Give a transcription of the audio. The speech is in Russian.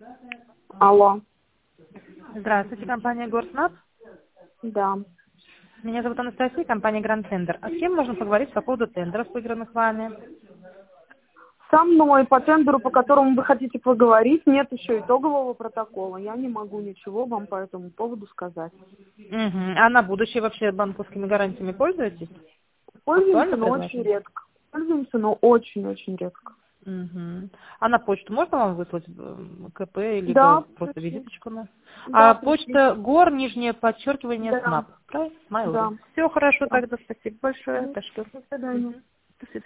Алло. Здравствуйте, компания Горснаб. Да. Меня зовут Анастасия, компания Grand Tender. А с кем можно поговорить по поводу тендеров, выигранных вами? Со мной по тендеру, по которому вы хотите поговорить, нет еще итогового протокола. Я не могу ничего вам по этому поводу сказать. Угу. А на будущее вообще банковскими гарантиями пользуетесь? Пользуемся, Актуально но очень предложение? редко. Пользуемся, но очень-очень редко. Угу. А на почту можно вам выслать КП, либо Да, просто пришли. визиточку? Да, А пришли. почта ГОР, нижнее подчеркивание, Да, СНАП. Правильно? Mail.ru. да, Все хорошо да. тогда, спасибо большое. До Ташлю. свидания. Мгм. До свидания.